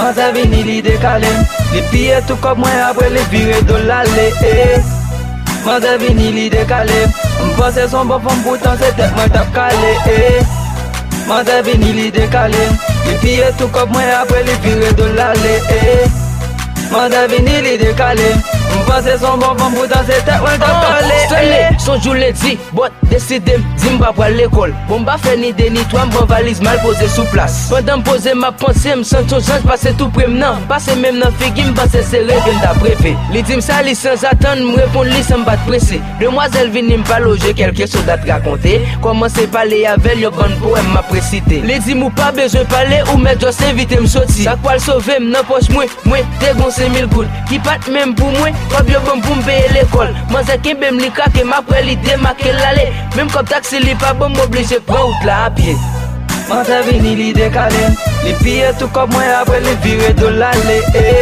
Mante vini li dekale, li piye tout comme moi après li vire de l'allée. Mante vini li dekale, m'pense son bon femme pourtant c'est tête moi tap calé. Mante vini li dekale, li piye tout comme moi après li vire de l'allée. Mante vini li dekale, m'pense son bon femme pourtant c'est tête moi tap calé. Son jour le dit, bot décide m'dimba pour l'école. Bon ba fait ni déni, toi m'bon valise mal posé sous place. Pendant poser ma pensée, m'sens ton change passer tout près m'nan. Passer même dans figi m'passe serré vient d'apprévé. Li dim ça li sans attendre, m'répond li sans bat pressé. Demoiselle vini m'pa loger quelque chose à te raconter. Commencer parler avec yo bon poème m'a précité. Li dim ou pas besoin parler ou mais just inviter m'sorti. Ça quoi le sauver m'nan poche moi t'es gon 5000 gouttes. Qui pat même pour moi, comme yo bon pour m'payer l'école. Moi c'est qui bem li ka que m'après li démarquer l'aller. Même comme taxi li pas bon m'oblige prendre route là à pied. Mante vini li dekale, li piye tout comme moi après li vire de l'allée.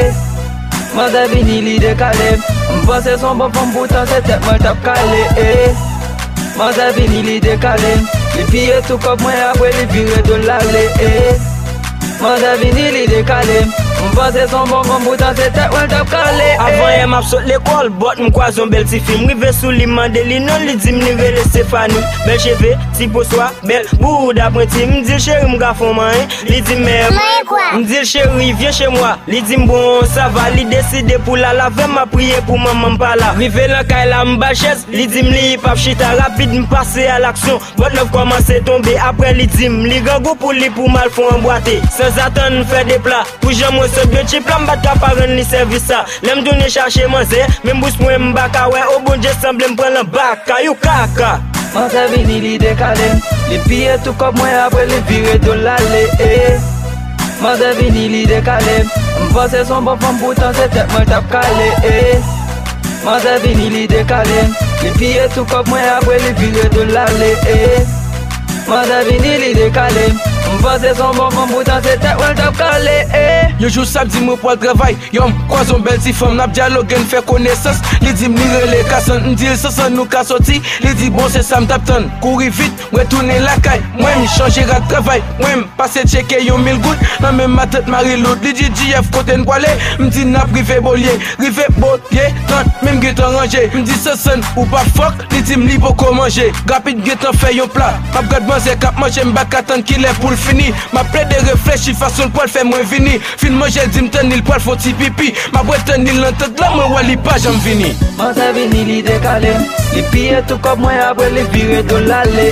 Mante vini li dekale, m'pense son bon femme pourtant c'est tête moi tap calé. Mante vini li dekale, li piye tout comme moi après li vire de l'allée. Mante vini li dekale, m'pense son bon femme pourtant c'est tête moi tap calé. Avant elle m'a saute l'école, bot m'croise un bel petit film. Rive sous li mande li non li dim li rele Stéphanie. Bel cheveux, ti pour soi, bel boud apprenti. M'dit chéri m'ga fond man, li dit mère. M'dit chéri viens chez moi. Li dit bon ça va, li décide pour la laver m'a prié pour maman pas là. Rive la caille la m'ba chaise, li dit m'li pap chita rapide m'passer à l'action. Bot love commence tomber après li dit m'li gangou pour li pour mal fond emboîter. Sans attendre faire des plats, pour jamais se bien chip la m'bat parent li service ça. L'aime donner chercher manger, même bouche moi m'baka ouais au bon Dieu semble m'prendre le bac, you kaka. Mante vini li dekale, li piye tout comme moi après li vire de l'allée. Mante vini li dekale, m'pense son bon femme pourtant c'est tête moi tap calé. Mante vini li dekale, li piye tout comme moi après li vire de l'allée. Mante vini li dekale, m'pense son bon femme pourtant c'est tête moi tap calé. Yo jour samedi moi pour le travail, yo croise un bel petit femme, n'a dialogue fait connaissance. Li dit m'lire les casson, m'dit ça nous ka sorti. Li dit bon c'est ça m'tap ton, courir vite, retourner la caille. Moi m'changer de travail, moi passer checker yo 1000 gouttes. Nan même ma tête Marie l'autre, li dit JF côté n'poilé, m'dit n'a privé bolier, rivé bolier, tant même guetan ranger. M'dit ça sonne ou pas fuck, li dit m'li pour manger. Rapide guetan fait yon plat, m'a gade manger cap manger m'bak attendre qu'il est pour le fini. M'a plaide de réfléchir façon poil fait moins vini. Fin manger dit m'ten il poil faut ti pipi. Ma boîte ten il l'entête là moi wali pas j'en vini. Mante vini li dekale, li piye tout comme moi après li vire de l'allée.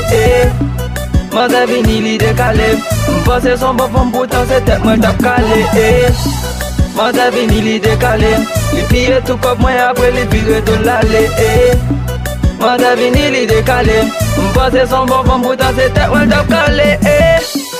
Mante vini li dekale, m'pense son bon femme pourtant c'est tête moi tap calé. Mante vini li dekale, li piye tout comme moi après li vire de l'allée. Mante vini li dekale, m'pense son bon femme pourtant c'est tête moi tap calé.